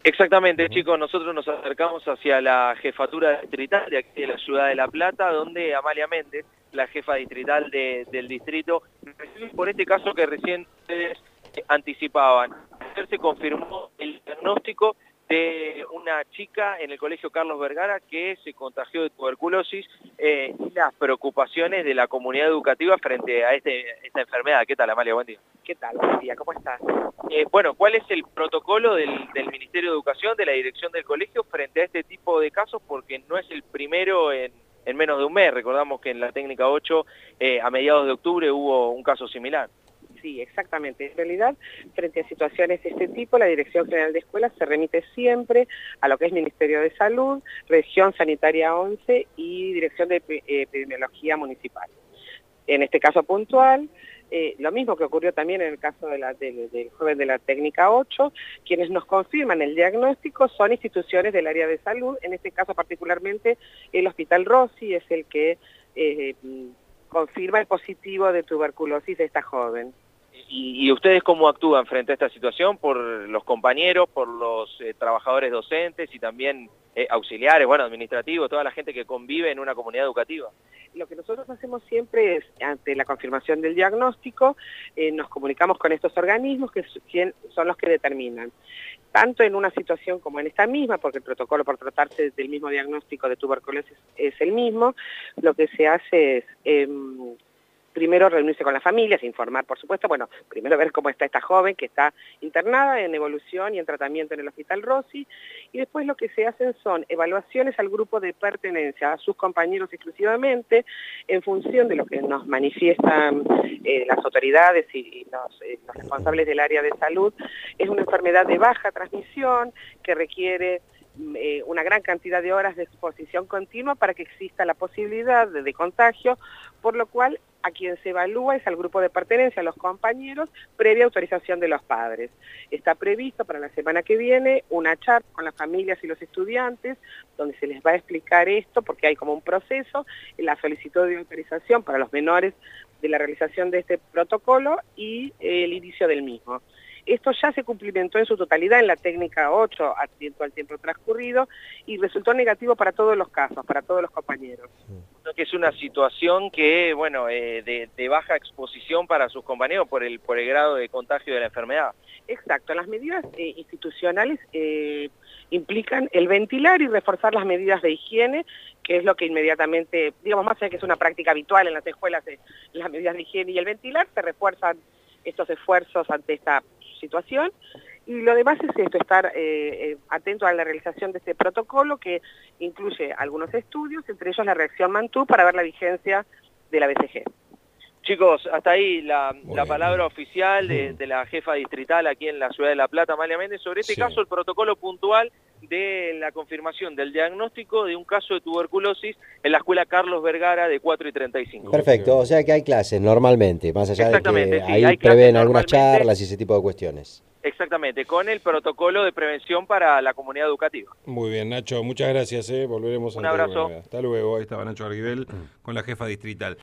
Exactamente, chicos, nosotros nos acercamos hacia la jefatura distrital de aquí de la ciudad de La Plata, donde Amalia Méndez, la jefa distrital del distrito, recibe por este caso que recién ustedes anticipaban. Ayer se confirmó el diagnóstico de una chica en el colegio Carlos Vergara que se contagió de tuberculosis y las preocupaciones de la comunidad educativa frente a esta enfermedad. ¿Qué tal, Amalia? Buen día. ¿Qué tal? Buen día, ¿cómo estás? Bueno, ¿cuál es el protocolo del Ministerio de Educación, de la dirección del colegio, frente a este tipo de casos? Porque no es el primero en menos de un mes. Recordamos que en la técnica 8, a mediados de octubre, hubo un caso similar. Sí, exactamente. En realidad, frente a situaciones de este tipo, la Dirección General de Escuelas se remite siempre a lo que es Ministerio de Salud, Región Sanitaria 11 y Dirección de Epidemiología Municipal. En este caso puntual, lo mismo que ocurrió también en el caso del joven de la técnica 8, quienes nos confirman el diagnóstico son instituciones del área de salud, en este caso particularmente el Hospital Rossi es el que confirma el positivo de tuberculosis de esta joven. ¿Y ustedes cómo actúan frente a esta situación? ¿Por los compañeros, por los trabajadores docentes y también auxiliares, bueno, administrativos, toda la gente que convive en una comunidad educativa? Lo que nosotros hacemos siempre es, ante la confirmación del diagnóstico, nos comunicamos con estos organismos que son los que determinan. Tanto en una situación como en esta misma, porque el protocolo por tratarse del mismo diagnóstico de tuberculosis es el mismo, lo que se hace es primero reunirse con las familias, informar, por supuesto, bueno, primero ver cómo está esta joven que está internada en evolución y en tratamiento en el Hospital Rossi, y después lo que se hacen son evaluaciones al grupo de pertenencia, a sus compañeros exclusivamente, en función de lo que nos manifiestan las autoridades y los responsables del área de salud. Es una enfermedad de baja transmisión que requiere una gran cantidad de horas de exposición continua para que exista la posibilidad de contagio, por lo cual a quien se evalúa es al grupo de pertenencia, a los compañeros, previa autorización de los padres. Está previsto para la semana que viene una charla con las familias y los estudiantes, donde se les va a explicar esto, porque hay como un proceso, la solicitud de autorización para los menores de la realización de este protocolo y el inicio del mismo. Esto ya se cumplimentó en su totalidad en la técnica 8 al tiempo transcurrido y resultó negativo para todos los casos, para todos los compañeros. Que es una situación que, bueno, de baja exposición para sus compañeros por el grado de contagio de la enfermedad. Exacto, las medidas institucionales implican el ventilar y reforzar las medidas de higiene, que es lo que inmediatamente, digamos, más allá que es una práctica habitual en las escuelas, las medidas de higiene y el ventilar, se refuerzan estos esfuerzos ante esta situación, y lo demás es esto, estar atento a la realización de este protocolo que incluye algunos estudios, entre ellos la reacción Mantú para ver la vigencia de la BCG. Chicos, hasta ahí la palabra oficial de la jefa distrital aquí en la ciudad de La Plata, Amalia Méndez, sobre este caso, el protocolo puntual de la confirmación del diagnóstico de un caso de tuberculosis en la escuela Carlos Vergara de 4 y 35. Perfecto, o sea que hay clases normalmente, más allá de que sí, ahí prevén algunas charlas y ese tipo de cuestiones. Exactamente, con el protocolo de prevención para la comunidad educativa. Muy bien, Nacho, muchas gracias, volveremos a un abrazo. Hasta luego, ahí estaba Nacho Arguibel con la jefa distrital.